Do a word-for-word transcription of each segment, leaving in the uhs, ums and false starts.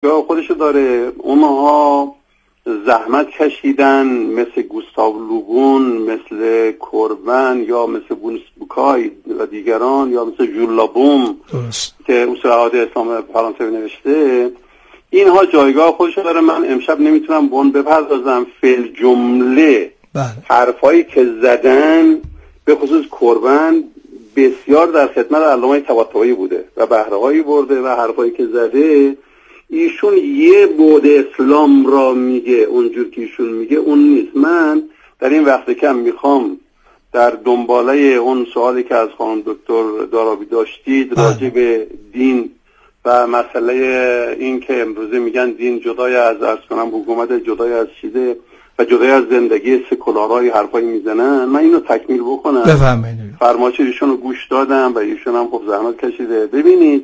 جا خودشو داره. اونها زحمت کشیدن، مثل گوستاو لوبون، مثل کوربن یا مثل بونس بوکای و دیگران، یا مثل ژول لابوم که اصول اعاده اسلام فرانسوی نوشته. اینها جایگاه خودشو داره. من امشب نمیتونم به اون بپردازم. فل جمله حرفایی که زدن به خصوص کوربن بسیار در خدمت علامه طباطبایی بوده و بهره‌هایی برده و حرفایی که زده. ایشون یه بعد اسلام را میگه، اونجور که ایشون میگه اون نیست. من در این وقت کم میخوام در دنباله اون سوالی که از خانم دکتر دارابی داشتید راجع به دین و مسئله این که امروزه میگن دین جدای از عرض کنم حکومت، جدای از چیزه و جدای از زندگی سکولارهای حرفایی میزنن، من اینو تکمیل بکنم. بفرمایید. فرمایش ایشون رو گوش دادم و ایشون هم خب زحمت کشیده. ببینید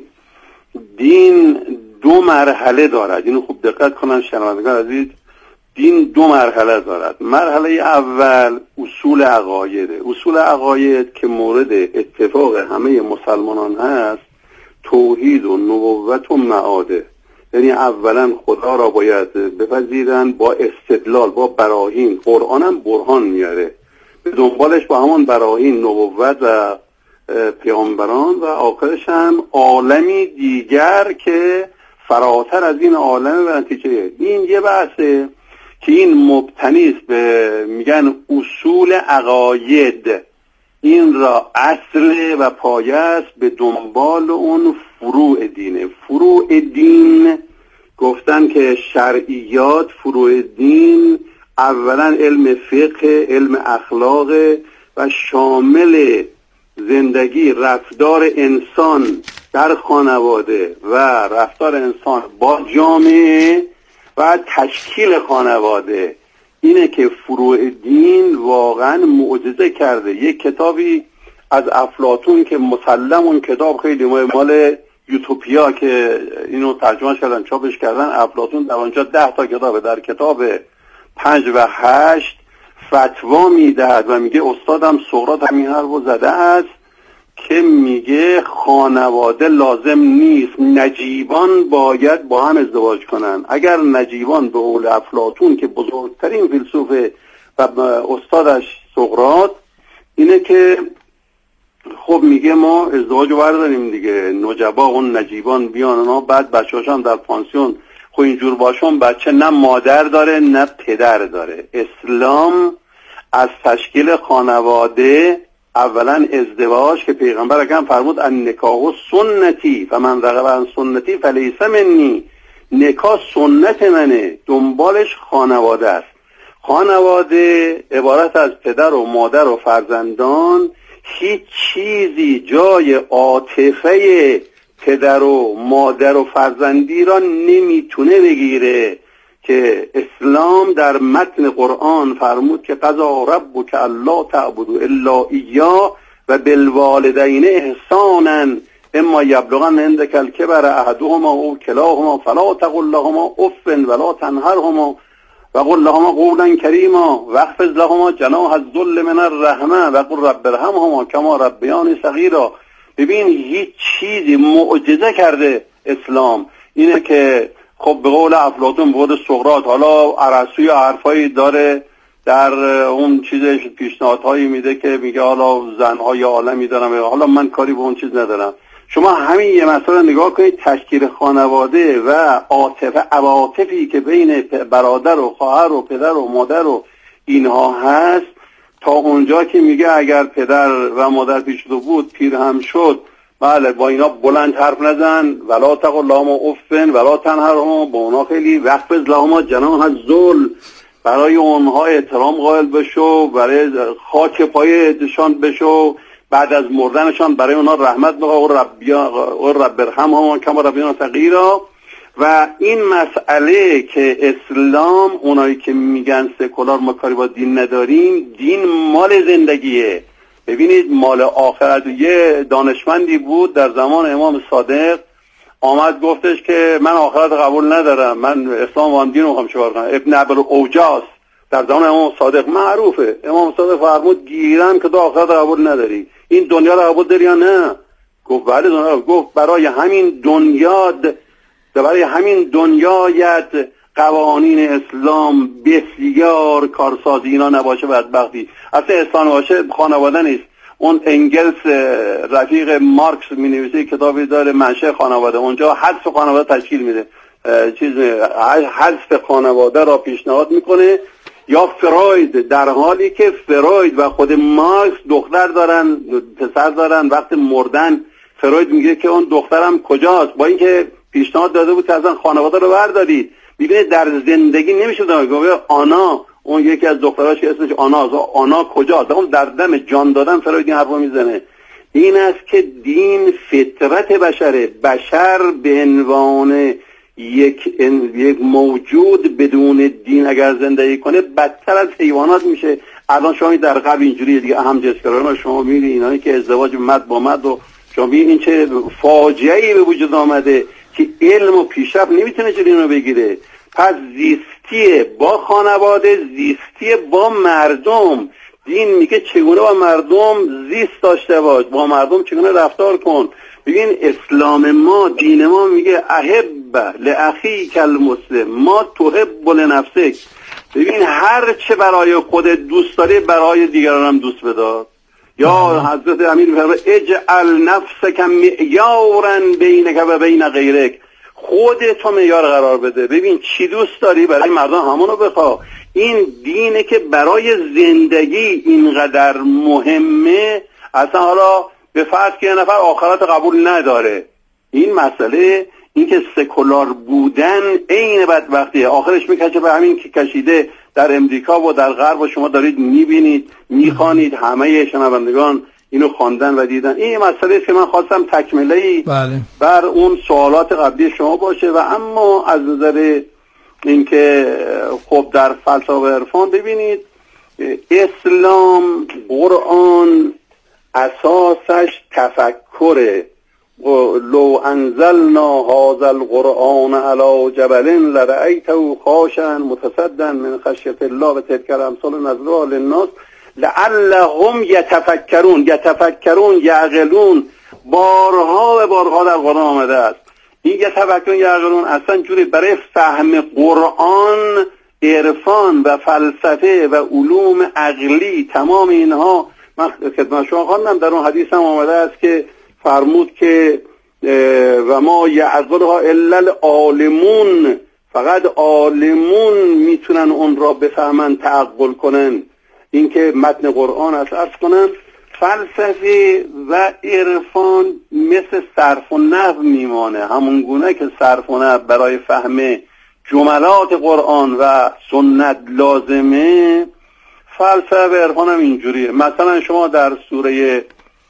دین دو مرحله دارد، اینو خوب دقت کنن شنوندگان عزیز. دین دو مرحله دارد. مرحله اول اصول عقایده. اصول عقاید که مورد اتفاق همه مسلمانان هست توحید و نبوت و معاده. یعنی اولا خدا را باید بپذیرن با استدلال، با براهین. قرآن هم برهان میاره، به دنبالش با همون براهین نبوت و پیامبران و آخرش هم عالمی دیگر که فراتر از این عالم و نتیجه. این یه بحثه که این مبتنی است به میگن اصول عقاید. این را اصل و پایه است، به دنبال اون فروع دینه. فروع دین گفتن که شرعیات فروع دین اولا علم فقه، علم اخلاق و شامل زندگی رفتار انسان در خانواده و رفتار انسان با جامعه و تشکیل خانواده. اینه که فروع دین واقعا معجزه کرده. یک کتابی از افلاطون که مسلم اون کتاب خیلی مال یوتوپیا که اینو ترجمه کردن چاپش کردن، افلاطون در اونجا ده تا کتابه. در کتاب پنج و هشت فتوا میدهد و میگه استادم سقراط همین حرفو زده است که میگه خانواده لازم نیست، نجیبان باید با هم ازدواج کنن. اگر نجیبان به قول افلاطون که بزرگترین فیلسوف و استادش سقراط اینه که خب میگه ما ازدواجو برداریم دیگه، نجبا اون نجیبان بیان اونا بعد بچه‌هاشون در پانسیون. خب اینجور باشون بچه نه مادر داره نه پدر داره. اسلام از تشکیل خانواده اولا ازدواج که پیغمبر اکرم فرمود ان نکاح سنتی فمن رغب عن سنتی فلیس منی. نکاح سنت منه، دنبالش خانواده است. خانواده عبارت از پدر و مادر و فرزندان. هیچ چیزی جای عاطفه پدر و مادر و فرزندی را نمیتونه بگیره که اسلام در متن قرآن فرمود که قضا ربک الا تعبدوا الا ایاه و بالوالدین احسانا اما یبلغن عندک الکبر احدهما او کلاهما فلا تقل لهما اف ولا تنهرهما وقل لهما قولا کریما واخفض لهما جناح الذل من الرحمه وقل رب ارحمهما کما ربیانی صغیرا. ببین هیچ چیزی معجزه کرده اسلام. اینه که خب به قول افلاطون به قول سقراط، حالا ارسطو حرفایی داره در اون چیزش پیشنهادهایی میده که میگه حالا زنهای عالمی دارن، حالا من کاری به اون چیز ندارم. شما همین یه مسئله نگاه کنید، تشکیل خانواده و عاطفه عواطفی که بین برادر و خواهر و پدر و مادر و اینها هست، تا اونجا که میگه اگر پدر و مادر پیش رو بود پیر هم شد، بله با اینا بلند حرف نزن، ولا تقل لهما افن ولا تنهرهما، با اونا خیلی واخفض لهما جناح الذل، برای اونها احترام قائل بشو، برای خاک پای دشان بشو، بعد از مردنشان برای اونها رحمت بخواه و رب ارحمهما کما ربیانا صغیرا. و این مسئله که اسلام اونایی که میگن سکولار ما کاری با دین نداریم، دین مال زندگیه. ببینید مال آخرت. یه دانشمندی بود در زمان امام صادق آمد گفتش که من آخرت قبول ندارم، من اسلام و دین رو میخوام چیکار کنم. ابن ابل اوجاس در زمان امام صادق معروفه. امام صادق فرمود گیرم که تو آخرت قبول نداری، این دنیا رو قبول داری یا نه؟ گفت بله دنیا. گفت برای همین دنیا و برای همین دنیایت قوانین اسلام بسیار کارسازی اینا نباشه بدبختی. اصلا اسلام باشه خانواده نیست. اون انگلس رفیق مارکس می نویسه کتابی داره منشأ خانواده، اونجا حذف خانواده تشکیل میده، چیز حذف خانواده را پیشنهاد میکنه. یا فروید، در حالی که فروید و خود مارکس دختر دارن پسر دارن، وقت مردن فروید میگه که اون دخترم کجاست، با اینکه پیشنهاد داده بود که اصلا خانواده رو بردارید. میبینه در زندگی نمیشه داره آنا، اون یکی از دختراش که اسمش آنا، آنا کجاست؟ اون در دم جان دادن فروید این حرفو میزنه. این است که دین فطرت بشره. بشر به عنوان یک یک موجود بدون دین اگر زندگی کنه بدتر از حیوانات میشه. الان شما در غرب اینجوریه دیگه، اهم جنسگرایان شما میبینید اینایی که ازدواج مرد با مرد و شما ببینید این چه فاجعه‌ای به وجود آمده که علم و پیشرفت نمیتونه جلوی اینو بگیره. پس زیستی با خانواده، زیستی با مردم. دین میگه چگونه با مردم زیست داشته باش، با مردم چگونه رفتار کن. ببین اسلام ما، دین ما میگه احب لاخیک المسلم ما تحب لنفسک. ببین هر چه برای خودت دوست داری برای دیگران هم دوست بدار. یا حضرت امیر میفرماید اجعل نفسک معیارا بینک و بین غیرک، خودت تو معیار قرار بده. ببین چی دوست داری برای مردم همونو بخوا. این دینه که برای زندگی اینقدر مهمه. اصلا حالا به فرض که یه نفر آخرت قبول نداره، این مسئله این که سکولار بودن عین بدبختیه، آخرش میکشه به همین که کشیده در امریکا و در غرب و شما دارید میبینید میخوانید، همه شنوندگان اینو خواندن و دیدن. این مسئله است که من خواستم تکمله‌ای بله. بر اون سوالات قبلی شما باشه. و اما از نظر اینکه خب در فلسفه و عرفان ببینید اسلام، قرآن اساسش تفکره. لو انزلنا هذا القرآن على جبل لرأيته خاشعا متصدعا من خشیة الله و تلک الامثال نضربها للناس لعلهم یتفکرون. یتفکرون یعقلون بارها و بارها در قرآن آمده است. این یتفکرون یعقلون اصلا جوری برای فهم قرآن، عرفان و فلسفه و علوم عقلی، تمام اینها من خدمت شما خواندم. در اون حدیث هم آمده است که فرمود که و ما یعقلها الا العالمون، فقط عالمون میتونن اون را بفهمن، تعقل کنن. این که متن قرآن است عرض کنن. فلسفه و عرفان مثل صرف و نحو میمانه، همون گونه که صرف و نحو برای فهم جملات قرآن و سنت لازمه، فلسفه و عرفان هم اینجوریه. مثلا شما در سوره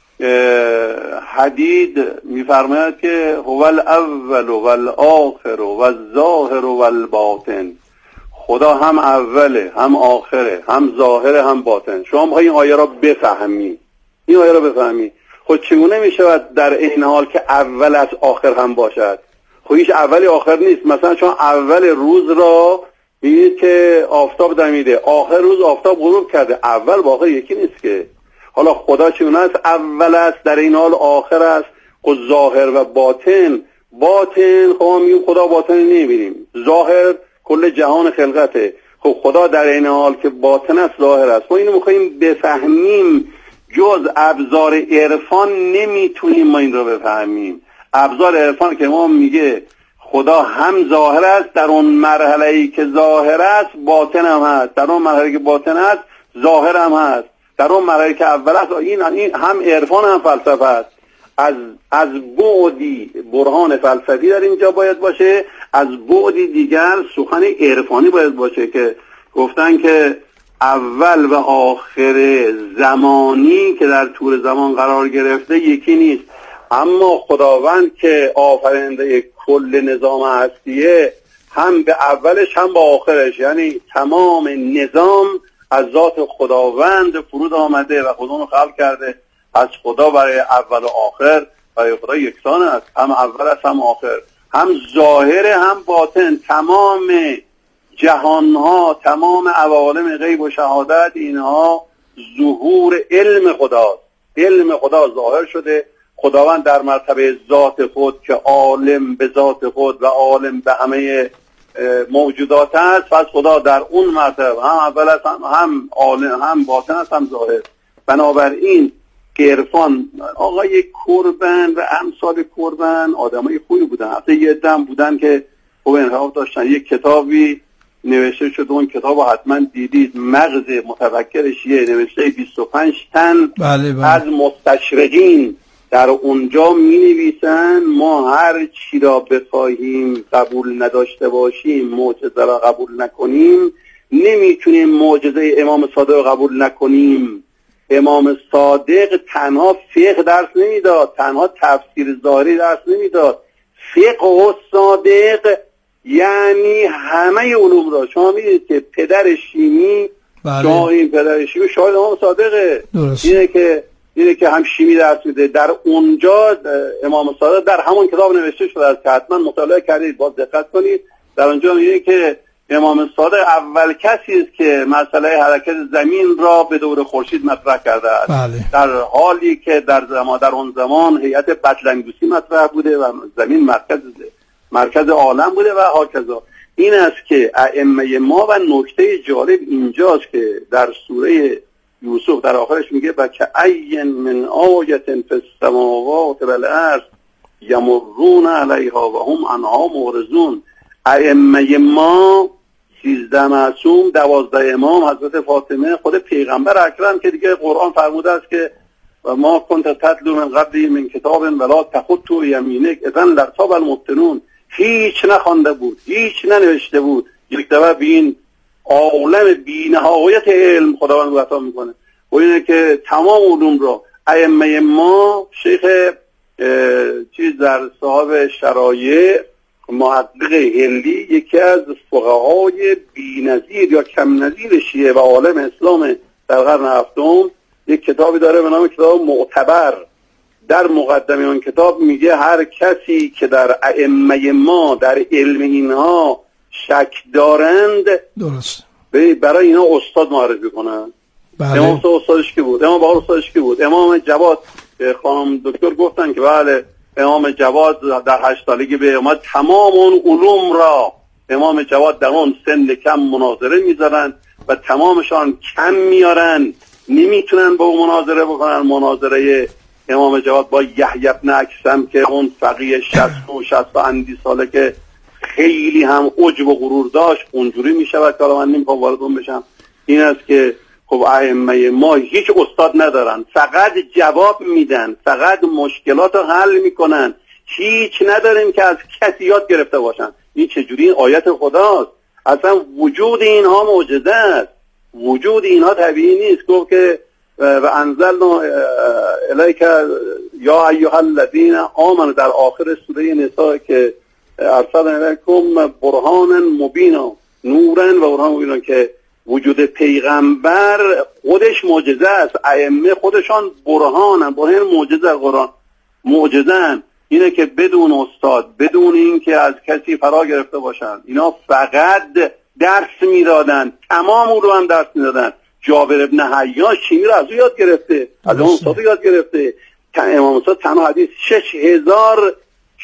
حدید میفرماید که هو الاول و الاخر و الظاهر و الباطن. خدا هم اوله، هم آخره، هم ظاهره، هم باطن. شما میخوای این آیه را بفهمی، این آیه را بفهمی. خود چگونه میشود در این حال که اول از آخر هم باشد؟ خب هیچ اولی آخر نیست. مثلا شما اول روز را میبینید که آفتاب دمیده، آخر روز آفتاب غروب کرده. اول با آخر یکی نیست که. حالا خدا چگونه است؟ اول است، در این حال آخر است. خود ظاهر و باطن، باطن خب میگیم خدا باطن نمیبینیم، ظاهر کل جهان خلقته. خب خدا در این حال که باطن است ظاهر است. ما اینو میخواییم بفهمیم، جز ابزار عرفان نمیتونیم ما این رو بفهمیم. ابزار عرفان که ما میگه خدا هم ظاهر است، در اون مرحله‌ای که ظاهر است باطن هم هست، در اون مرحله‌ای که باطن است ظاهر هم هست، در اون مرحله‌ای که اول است. این هم عرفان هم فلسفه است. از از بعدی برهان فلسفی در اینجا باید باشه، از بعدی دیگر سخن عرفانی باید باشه که گفتن که اول و آخر زمانی که در طول زمان قرار گرفته یکی نیست. اما خداوند که آفریننده کل نظام هستیه، هم به اولش هم به آخرش، یعنی تمام نظام از ذات خداوند فرود آمده و خدا رو خلق کرده. از خدا برای اول و آخر برای خدا یکسان است، هم اول است هم آخر، هم ظاهر هم باطن. تمام جهانها، تمام عوالم غیب و شهادت، اینها ظهور علم خداست. علم خدا ظاهر شده، خداوند در مرتبه ذات خود که عالم به ذات خود و عالم به همه موجودات است، پس خدا در اون مرتبه هم اول است، هم هم عالم، هم باطن است، هم ظاهر. بنابراین که عرفان آقای کربن و امثال کربن آدمای خوبی بودن، حتی یه دم بودن که خوب انحراف داشتن. یک کتابی نوشته شد، اون کتاب رو حتما دیدید، مغز متفکرش یه نوشته بیست و پنج تن بله بله. از مستشرقین در اونجا می نویسن ما هر چی را بخواهیم قبول نداشته باشیم، معجزه را قبول نکنیم، نمیتونیم معجزه امام صادق را قبول نکنیم. امام صادق تنها فقه درس نمیداد، تنها تفسیر ظاهری درس نمیداد، فقه و صادق یعنی همه علوم را. شما میدید که پدر شیمی بله. شما این پدر شیمی شاید امام صادقه، اینه که اینه که هم شیمی درس میده. در اونجا امام صادق در همون کتاب نوشته شده است که حتما مطالعه کردید، باز دقت کنید. در اونجا میگه که امام صادق اول کسی است که مسئله حرکت زمین را به دور خورشید مطرح کرده است، بله. در حالی که در زمان در اون زمان هیئت بطلنگوسی مطرح بوده و زمین مرکز مرکز عالم بوده و هاکذا. این است که ائمه ما و نکته جالب اینجاست که در سوره یوسف در آخرش میگه بکأی من آیة فی السماوات والارض یمرون علیها و هم عنها معرضون. ائمه ما سیزده معصوم، دوازده امام، حضرت فاطمه، خود پیغمبر اکرم که دیگه قرآن فرموده است که و ما کنت تتلو من قبلی من کتاب ولا تخطو یمینک اذن لارتاب المبطلون. هیچ نخوانده بود، هیچ ننوشته بود، یک دفعه به این عالم بی‌نهایت علم خداوند عطا میکنه و اینه که تمام علوم را ائمه ما، شیخ چیز در صاحب شرایع محقق هندی، یکی از فقهای بی‌نظیر یا کم نظیر شیعه و عالم اسلام در قرن هفتم، یک کتابی داره به نام کتاب معتبر. در مقدمه اون کتاب میگه هر کسی که در ائمه ما در علم اینها شک دارند درست برای اینا استاد معرفی کنن. بله. امام استادش کی بود؟ امام بهار استادش کی بود؟ امام جواد خانم دکتر گفتن که بله امام جواد در هشت سالگی به اومد تمام اون علوم را امام جواد در اون سن کم مناظره میذارن و تمامشان کم میارن، نمیتونن با اون مناظره بکنن. مناظره امام جواد با یحیی بن اکثم که اون فقیه شصت و شصت اندی ساله که خیلی هم عجب و غرور داشت اونجوری میشود که من نمیخوام وارد اون بشم. این است که خب ائمه ما هیچ استاد ندارن، فقط جواب میدن، فقط مشکلات رو حل میکنن، هیچ نداریم که از کسی یاد گرفته باشن. این چجوری؟ این آیت خداست. اصلا وجود اینها معجزه است، وجود اینها طبیعی نیست. گفت که و انزلنا الیک یا ایها الذین آمنوا در آخر سوره نساء که ارسلنا الیکم برهانا مبینا نورا و برهانا مبینا، که وجود پیغمبر خودش معجزه است. ائمه خودشان برهانن، برهان معجزه قرآن معجزه‌ن. اینه که بدون استاد، بدون این که از کسی فرا گرفته باشن، اینا فقط درس میدادن، تمام او رو هم درس میدادن. جابر ابن حیان شیمی رو از او یاد گرفته، از اون استاد یاد گرفته. امام صادق تنها حدیث شش هزار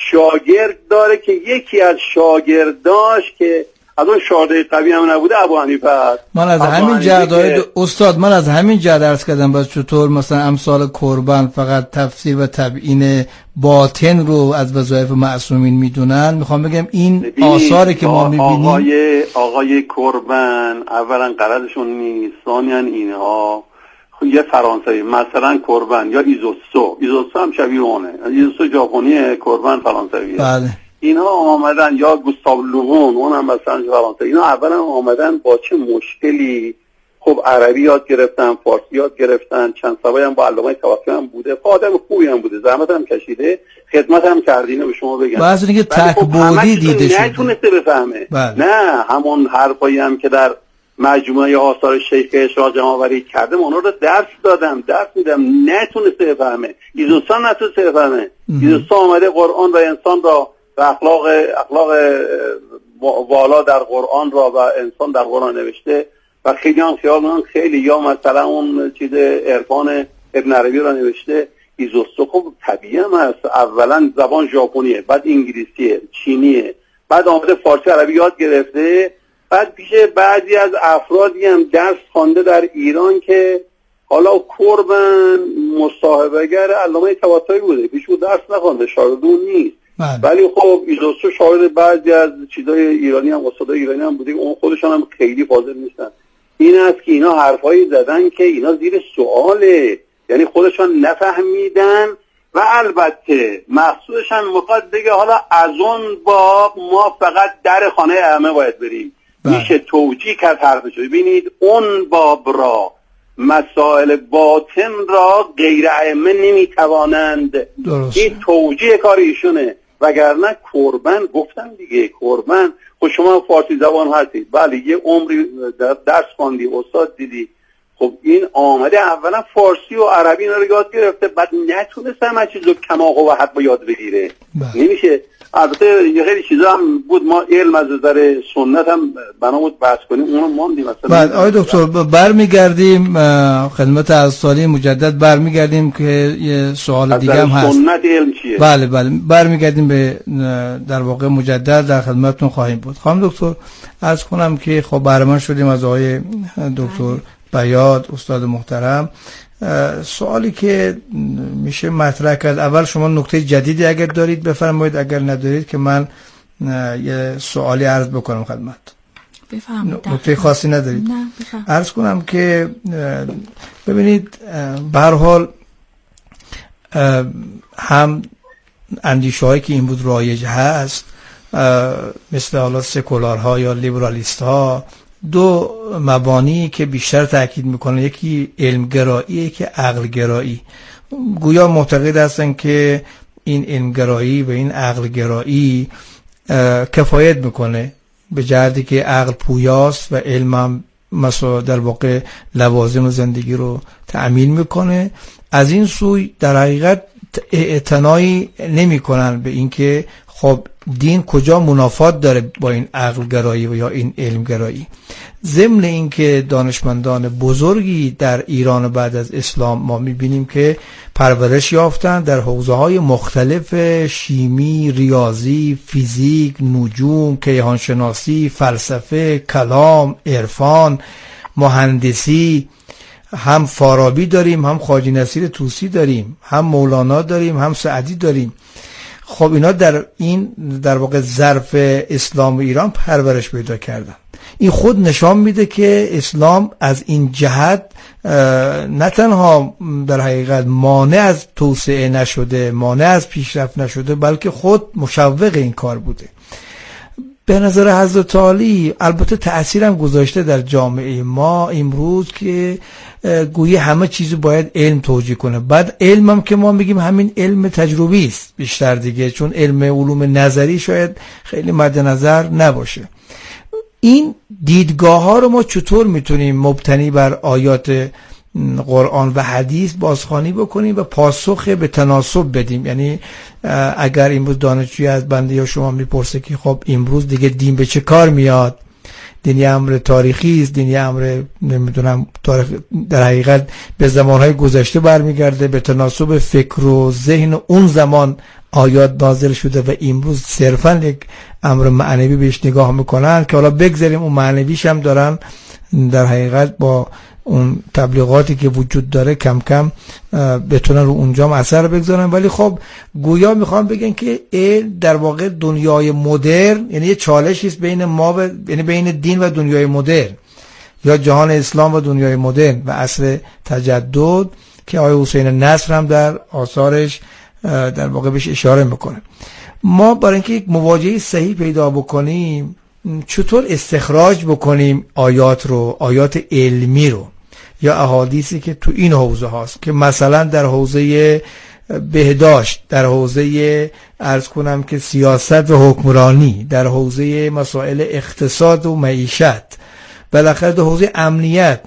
شاگرد داره که یکی از شاگرداش که از اون شارده قوی هم نبوده ابو حنیفه است. من از همین جهت استاد من از همین جهت درس کردم. باز چطور مثلا امثال کربن فقط تفسیر و تبیین باطن رو از وظایف معصومین میدونن؟ میخوام بگم این آثاری که ما میبینیم آقای آقای کربن اولا قرضشون نیست، ثانیاً اینها یه فرانسوی مثلا کربن یا ایزوسو ایزوسو هم شبیه اونه، ایزوسو ژاپنیه، کربن فرانسویه. بله. اینا آمدن یا گوستاو لوون اون هم مثلا فرانسه، اینا اولا آمدن با چه مشکلی خب عربی یاد گرفتن، فارسی یاد گرفتن، چند سبایی هم با علامه توفی هم بوده، آدم خوبی هم بوده، زحمت هم کشیده، خدمت هم کردینه به شما بگم. بعضی اینکه تکبودی دیده شده نتونسته بفهمه. بله. نه همون حرفایی هم که در مجموعه آثار شیخ اشراق جمع آوری کرده اونا رو درس دادم درس میدم نتونسته بفهمه. ایزوسان نتونسته بفهمه. ایزوسان آمده قرآن و انسان را و اخلاق اخلاق والا در قرآن را و انسان در قرآن نوشته و خیلی هم خیال من خیلی یا مثلا اون چیز عرفان ابن عربی را نوشته. ایزوستو خب طبیعی هم هست. اولا زبان ژاپنیه، بعد انگلیسیه، چینیه، بعد آمده فارسی عربی یاد گرفته، بعد پیش بعضی از افرادی هم درس خوانده در ایران که حالا کربن مصاحبه‌گر علامه طباطبایی بوده، پیش او درس نخوانده، شاگرد اون نیست. ولی خب ایزوستو شاگرد بعضی از چیزای ایرانی هم، استادای ایرانی هم بوده، اون خودشان هم خیلی فاضل نیستن. این است که اینا حرفایی زدن که اینا زیر سواله، یعنی خودشان نفهمیدن و البته مقصودشان میخواد بگه حالا از اون باب ما فقط در خانه ائمه باید بریم. میشه توجیه کرد حرفش. ببینید اون باب را، مسائل باطن را غیر ائمه نمیتوانند. این توجیه کار ایشونه، وگرنه کربن گفتم دیگه، کربن خب شما فارسی زبان هستید، بله یه عمری درس خواندی، استاد دیدی، خب این آمده اولا فارسی و عربی اینا رو یاد گرفته، بعد نتونسته همه چیزو کما و حد با یاد بگیره. نمیشه. البته یه خیلی چیزا هم بود، ما علم از نظر سنت هم بنا بود بحث کنیم، اونو ماندیم مثلا. بعد آقای دکتر برمیگردیم خدمت از سالی مجدد، برمیگردیم که یه سوال دیگه هم هست. سنت علم چیه؟ بله بله برمیگردیم به در واقع مجدد در خدمتتون خواهیم بود. خانم دکتر عرض کنم که خب برنامه شدیم از آقای دکتر بیات استاد محترم. سوالی که میشه مطرح کرد، اول شما نکته جدیدی اگر دارید بفرمایید، اگر ندارید که من یه سوالی عرض بکنم خدمت. بفرمایید. نکته خاصی ندارید؟ نه بفرمایید. عرض کنم که ببینید به هر حال هم اندیشه هایی که این بود رایج هست، مثل حالا سکولارها یا لیبرالیست ها، دو مبانی که بیشتر تاکید میکنه، یکی علمگرایی، یکی عقلگرایی. گویا معتقد هستن که این علمگرایی و این عقلگرایی کفایت میکنه به جهتی که عقل پویاست و علم هم مثلا در واقع لوازم زندگی رو تأمین میکنه. از این سوی در حقیقت اعتنایی نمیکنن به اینکه خب دین کجا منافات داره با این عقل گرایی و یا این علم گرایی. ضمن اینکه دانشمندان بزرگی در ایران بعد از اسلام ما میبینیم که پرورش یافتن در حوزه های مختلف، شیمی، ریاضی، فیزیک، نجوم، کیهانشناسی، فلسفه، کلام، عرفان، مهندسی. هم فارابی داریم، هم خواجه نصیر طوسی داریم، هم مولانا داریم، هم سعدی داریم. خب اینا در این در واقع ظرف اسلام و ایران پرورش پیدا کردن. این خود نشان میده که اسلام از این جهت نه تنها در حقیقت مانع از توسعه نشده، مانع از پیشرفت نشده، بلکه خود مشوق این کار بوده. به نظر حضرت عالی البته تأثیرم گذاشته در جامعه ما امروز که گویی همه چیزو باید علم توجیه کنه. بعد علم هم که ما میگیم همین علم تجربی است بیشتر دیگه، چون علم علوم نظری شاید خیلی مد نظر نباشه. این دیدگاه ها رو ما چطور میتونیم مبتنی بر آیات قرآن و حدیث بازخوانی بکنیم و پاسخ به تناسب بدیم؟ یعنی اگر امروز دانشجوی از بنده یا شما میپرسه که خب امروز دیگه دین به چه کار میاد، دینی امر تاریخی است، دینی امر نمیدونم تاریخ در حقیقت به زمانهای گذشته برمیگرده، به تناسب فکر و ذهن اون زمان آیات نازل شده و امروز صرفا یک امر معنوی بهش نگاه میکنن که حالا بگذاریم اون معنویش هم دارن در حقیقت با اون تبلیغاتی که وجود داره کم کم بتونن رو اونجا اثر بگذارن. ولی خب گویا میخوام بگن که این در واقع دنیای مدرن، یعنی یه چالشی است بین ما و یعنی بین دین و دنیای مدرن، یا جهان اسلام و دنیای مدرن و عصر تجدد که آقای حسین نصر هم در آثارش در واقع بهش اشاره میکنه. ما برای اینکه یک مواجهه صحیح پیدا بکنیم چطور استخراج بکنیم آیات رو، آیات علمی رو یا احادیثی که تو این حوزه هاست، که مثلا در حوزه بهداشت، در حوزه عرض کنم که سیاست و حکمرانی، در حوزه مسائل اقتصاد و معیشت، بالاخره در حوزه امنیت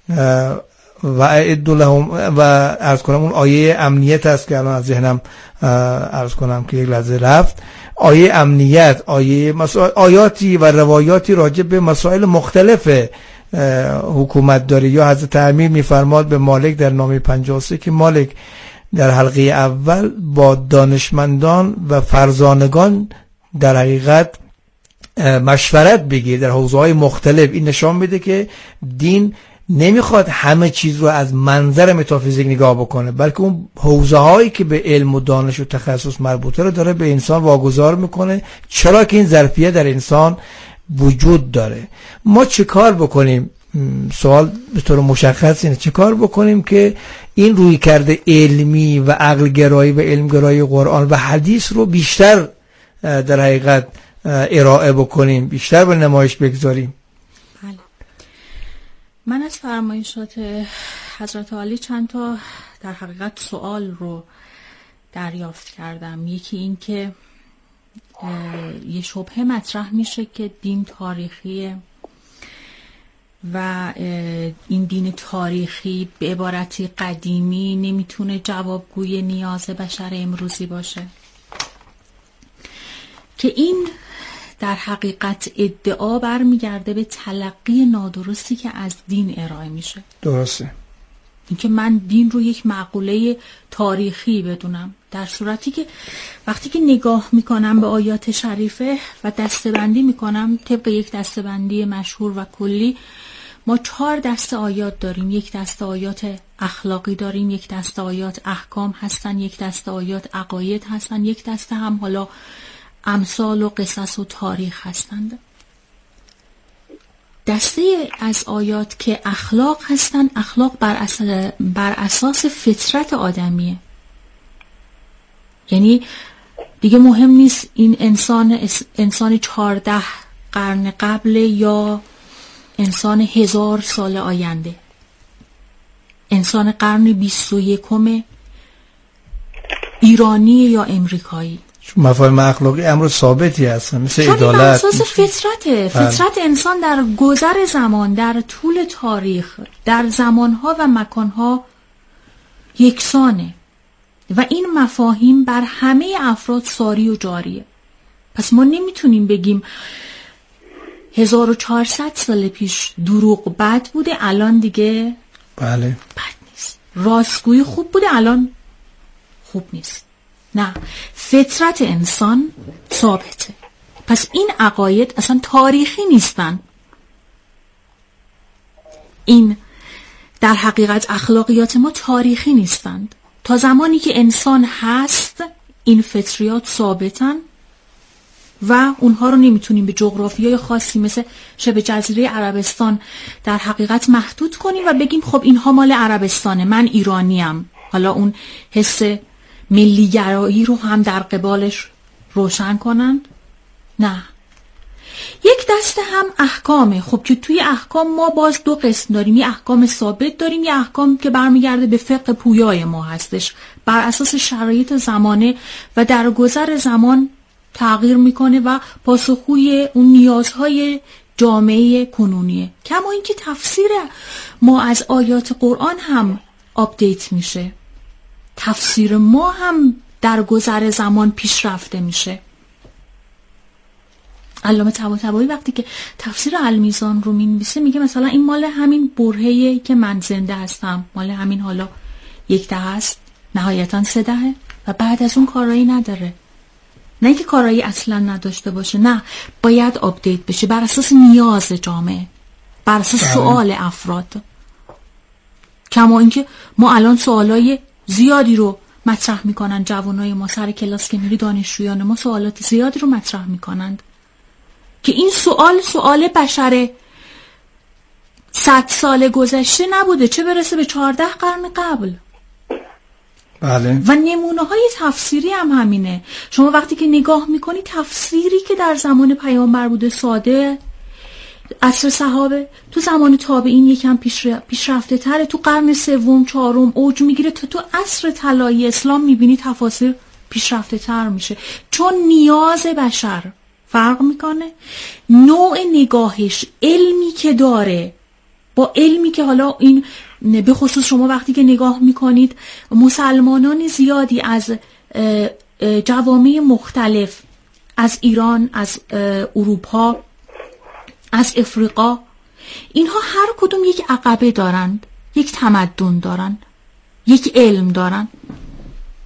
و اعد لهم و عرض کنم اون آیه امنیت هست که الان از ذهنم عرض کنم که یک لحظه رفت، آیه امنیت، آیه مسائل، آیاتی و روایاتی راجع به مسائل مختلف حکومت داری. یا حضرت امیر میفرماد به مالک در نامه پنجاه و سه که مالک در حلقه اول با دانشمندان و فرزانگان در حقیقت مشورت بگیر در حوزه‌های مختلف. این نشان میده که دین نمیخواد همه چیز رو از منظر متافیزیک نگاه بکنه، بلکه اون حوزه‌هایی که به علم و دانش و تخصص مربوطه رو داره به انسان واگذار میکنه، چرا که این ظرفیت در انسان وجود داره. ما چه کار بکنیم؟ سوال به طور مشخص اینه چه کار بکنیم که این روی کرده علمی و عقل گرایی و علم گرایی قرآن و حدیث رو بیشتر در حقیقت ارائه بکنیم، بیشتر به نمایش بگذاریم؟ بله. من از فرمایشات حضرت عالی چند تا در حقیقت سوال رو دریافت کردم. یکی این که یه شبهه مطرح میشه که دین تاریخیه و این دین تاریخی به عبارتی قدیمی نمیتونه جوابگوی نیاز بشر امروزی باشه، که این در حقیقت ادعا برمیگرده به تلقی نادرستی که از دین ارائه میشه. درسته. اینکه من دین رو یک معقوله تاریخی بدونم، در صورتی که وقتی که نگاه میکنم به آیات شریفه و دسته‌بندی میکنم طبق یک دسته‌بندی مشهور و کلی، ما چهار دسته آیات داریم. یک دسته آیات اخلاقی داریم، یک دسته آیات احکام هستن، یک دسته آیات عقاید هستن، یک دسته هم حالا امثال و قصص و تاریخ هستند. دسته از آیات که اخلاق هستن، اخلاق بر اساس, بر اساس فطرت آدمیه. یعنی دیگه مهم نیست این انسان انسان چهارده قرن قبل یا انسان هزار سال آینده، انسان قرن بیست و یکم ایرانی یا امریکایی. مفاهیم اخلاقی امر ثابتی هستن، مثل چون عدالت. بر اساس فطرته. فطرت انسان در گذر زمان، در طول تاریخ، در زمانها و مکانها یکسانه و این مفاهیم بر همه افراد ساری و جاریه. پس ما نمیتونیم بگیم هزار و چهارصد سال پیش دروغ بد بوده الان دیگه بله بد نیست، راستگویی خوب بوده الان خوب نیست. نه، فطرت انسان ثابته. پس این عقاید اصلا تاریخی نیستن. این در حقیقت اخلاقیات ما تاریخی نیستند. تا زمانی که انسان هست این فطریات ثابتن و اونها رو نمیتونیم به جغرافیای خاصی مثل شبه جزیره عربستان در حقیقت محدود کنیم و بگیم خب اینها مال عربستانه، من ایرانیم. حالا اون حس ملیگرایی رو هم در قبالش روشن کنند. نه، یک دسته هم احکامه. خب که توی احکام ما باز دو قسم داریم، یه احکام ثابت داریم، یه احکام که برمیگرده به فقه پویای ما هستش، بر اساس شرایط زمانه و در گذر زمان تغییر میکنه و پاسخگوی اون نیازهای جامعه کنونیه. کما اینکه تفسیر ما از آیات قرآن هم آپدیت میشه، تفسیر ما هم در گذر زمان پیشرفته میشه. علامه طباطبایی وقتی که تفسیر المیزان رو مینویسه میگه مثلا این مال همین برهه‌ای که من زنده هستم، مال همین حالا یک ده هست، نهایتا سه دهه و بعد از اون کارایی نداره. نه اینکه کارایی اصلا نداشته باشه، نه، باید آپدیت بشه بر اساس نیاز جامعه، بر اساس سوال افراد. کما اینکه ما الان سوالای زیادی رو مطرح میکنن جوانای ما، سر کلاس که میری دانشجویان ما سوالات زیادی رو مطرح میکنند که این سوال سوال بشر صد سال گذشته نبوده، چه برسه به چهارده قرن قبل. بله. و نمونه های تفسیری هم همینه. شما وقتی که نگاه میکنی تفسیری که در زمان پیامبر بوده ساده، عصر صحابه، تو زمان تابعین یکم پیشرفته تره، تو قرن سوم چهارم اوج میگیره، تو تو عصر طلایی اسلام میبینی تفاسیر پیشرفته تر میشه، چون نیاز بشر فرق میکنه. نوع نگاهش، علمی که داره با علمی که حالا این به خصوص شما وقتی که نگاه میکنید مسلمانان زیادی از جوامع مختلف، از ایران، از اروپا، از افریقا، اینها هر کدوم یک عقبه دارند، یک تمدن دارند، یک علم دارند.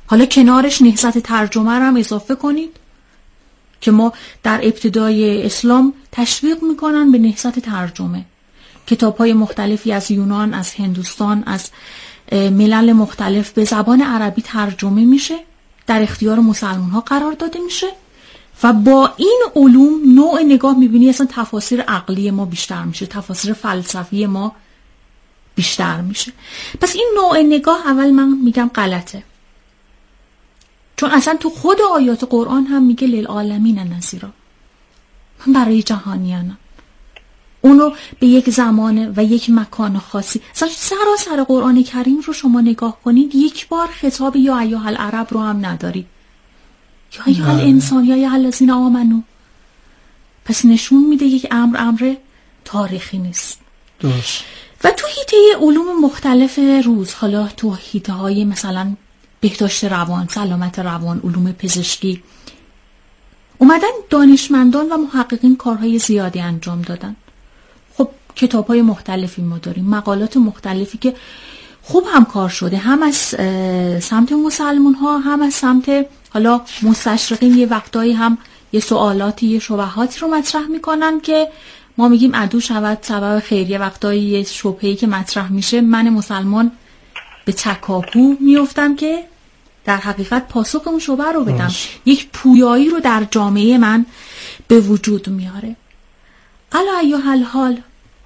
حالا کنارش نهضت ترجمه رو هم اضافه کنید که ما در ابتدای اسلام تشویق میکنن به نهضت ترجمه. کتاب‌های مختلفی از یونان، از هندوستان، از ملل مختلف به زبان عربی ترجمه میشه، در اختیار مسلمان ها قرار داده میشه و با این علوم نوع نگاه میبینی اصلا تفاسیر عقلی ما بیشتر میشه، تفاسیر فلسفی ما بیشتر میشه. پس این نوع نگاه اول من میگم غلطه، چون اصلا تو خود آیات قرآن هم میگه للعالمین نذیرا، من برای جهانیانم، اونو به یک زمان و یک مکان خاصی. سراسر قرآن کریم رو شما نگاه کنید، یک بار خطاب یا ایها العرب رو هم نداری، یا ایها الانسان یا ایها الذین آمنو. پس نشون میده یک امر امر تاریخی نیست. درست. و تو حیطه علوم مختلف روز، حالا تو حیطه های مثلا بهداشت روان، سلامت روان، علوم پزشکی، اومدن دانشمندان و محققین کارهای زیادی انجام دادن. خب کتاب‌های مختلفی ما داریم، مقالات مختلفی که خوب هم کار شده، هم از سمت مسلمان ها، هم از سمت حالا مستشرقین. یه وقتایی هم یه سوالاتی، یه شبهاتی رو مطرح میکنن که ما میگیم عدو شود سبب خیر. یه وقتایی یه شبهه‌ای که مطرح میشه، من مسلمان به تکاپو میافتم که در حقیقت پاسخ اون شبهه رو بدم. باش. یک پویایی رو در جامعه من به وجود میاره. علا ایها الحال،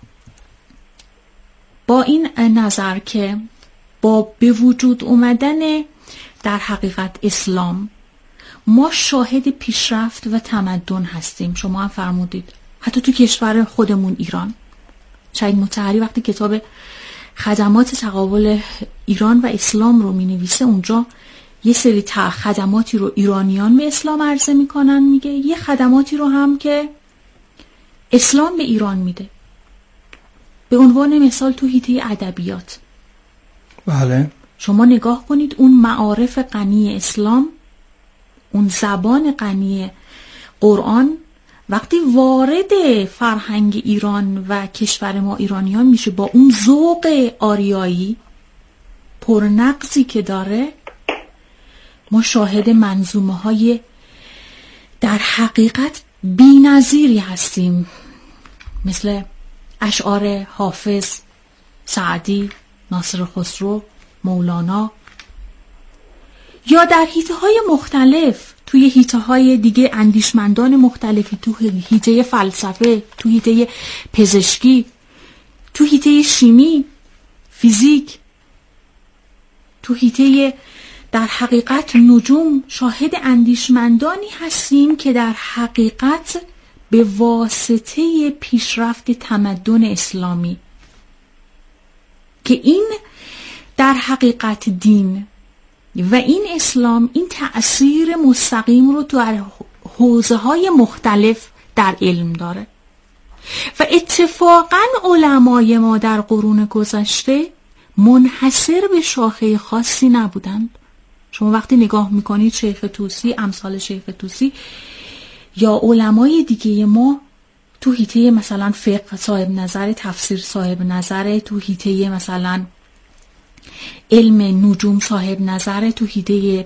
با این نظر که با به وجود اومدن در حقیقت اسلام ما شاهد پیشرفت و تمدن هستیم. شما هم فرمودید حتی تو کشور خودمون ایران، شهید مطهری وقتی کتاب خدمات تقابل ایران و اسلام رو می نویسه، اونجا یه سری خدماتی رو ایرانیان به اسلام عرضه میکنن، میگه یه خدماتی رو هم که اسلام به ایران میده. به عنوان مثال تو حیطه ادبیات، بله، شما نگاه کنید اون معارف غنی اسلام، اون زبان غنی قرآن وقتی وارد فرهنگ ایران و کشور ما ایرانیان میشه، با اون ذوق آریایی پرنقصی که داره، ما شاهد منظومه های در حقیقت بی‌نظیری هستیم، مثل اشعار حافظ، سعدی، ناصر خسرو، مولانا. یا در حیطه های مختلف، توی حیطه های دیگه اندیشمندان مختلفی، تو حیطه فلسفه، تو حیطه پزشکی، تو حیطه شیمی، فیزیک، تو حیطه در حقیقت نجوم، شاهد اندیشمندانی هستیم که در حقیقت به واسطه پیشرفت تمدن اسلامی، که این در حقیقت دین و این اسلام این تأثیر مستقیم رو در حوزه‌های مختلف در علم داره. و اتفاقاً علمای ما در قرون گذشته منحصر به شاخه خاصی نبودند. شما وقتی نگاه میکنید شیخ طوسی، امثال شیخ طوسی یا علمای دیگه ما، تو حیطه مثلا فقه صاحب نظر، تفسیر صاحب نظر، تو حیطه مثلا علم نجوم صاحب نظره، تو حیطه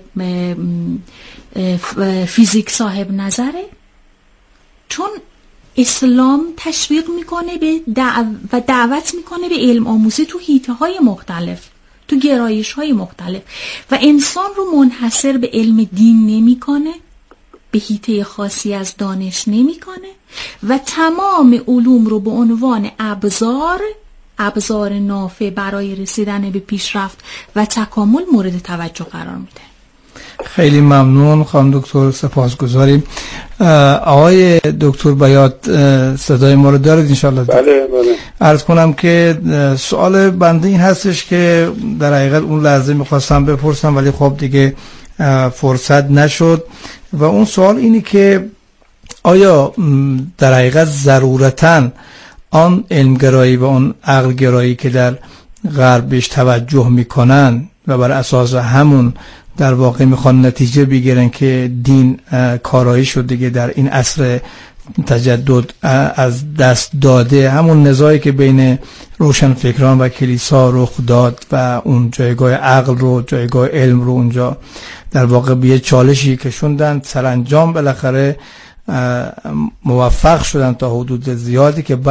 فیزیک صاحب نظره، چون اسلام تشویق میکنه به دعو و دعوت میکنه به علم آموزی تو حیطه های مختلف، تو گرایش های مختلف، و انسان رو منحصر به علم دین نمیکنه، به حیطه خاصی از دانش نمیکنه و تمام علوم رو به عنوان ابزار ابزار نافع برای رسیدن به پیشرفت و تکامل مورد توجه قرار میده. خیلی ممنون خانم دکتر، سپاسگزاریم. آقای دکتر بیات صدای ما رو دارید انشالله؟ بله بله. عرض کنم که سوال بنده این هستش که در حقیقت اون لحظه میخواستم بپرسم ولی خب دیگه فرصت نشد، و اون سوال اینی که آیا در حقیقت ضرورتاً آن علمگرایی و آن عقلگرایی که در غرب بهش توجه میکنن و بر اساس همون در واقع میخوان نتیجه بگیرن که دین کارایی شد دیگه در این عصر تجدد از دست داده، همون نزاعی که بین روشنفکران و کلیسا رخ داد و اون جایگاه عقل رو، جایگاه علم رو اونجا در واقع به چالشی کشوندن، سرانجام بالاخره موفق شدن تا حدود زیادی که